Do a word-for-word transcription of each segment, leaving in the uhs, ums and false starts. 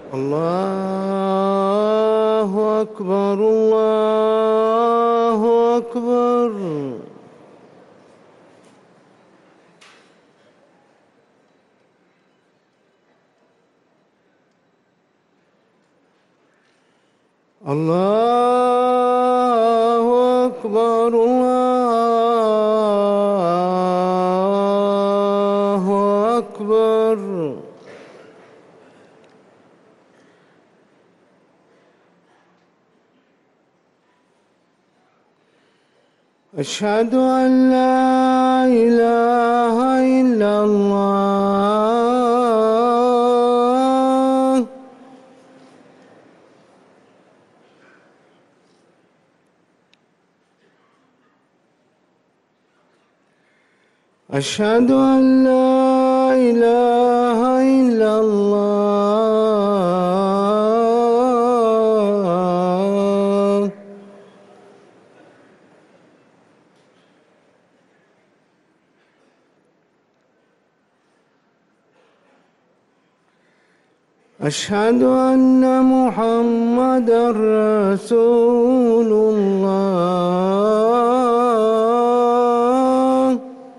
الله أكبر الله أكبر. الله أكبر الله أكبر. أشهد أن لا إله إلا الله. أشهد أن لا إله إلا الله. أشهد أن محمدًا رسول الله.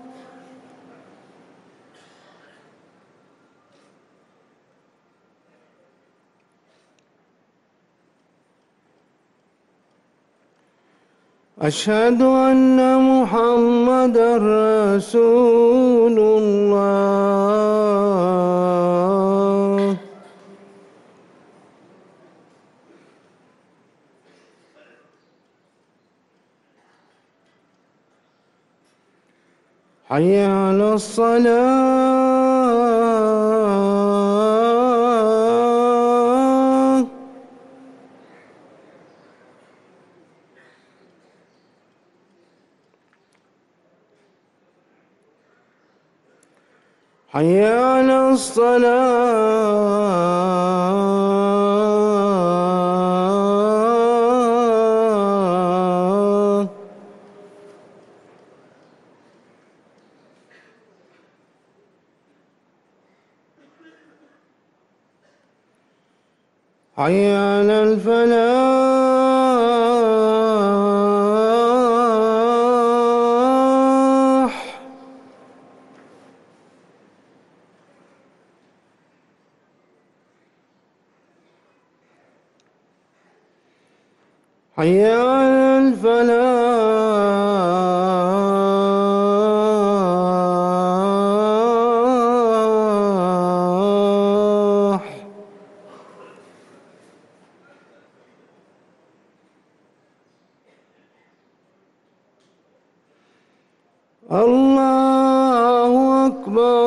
أشهد أن محمدًا رسول الله. حي على الصلاة. حي على الصلاة. حي على الفلاح. حي على الفلاح. الله أكبر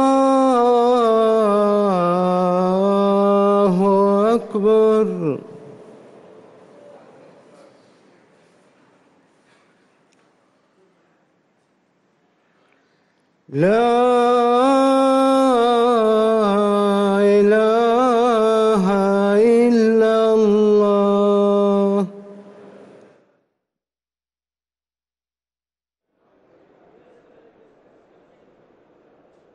الله أكبر. لا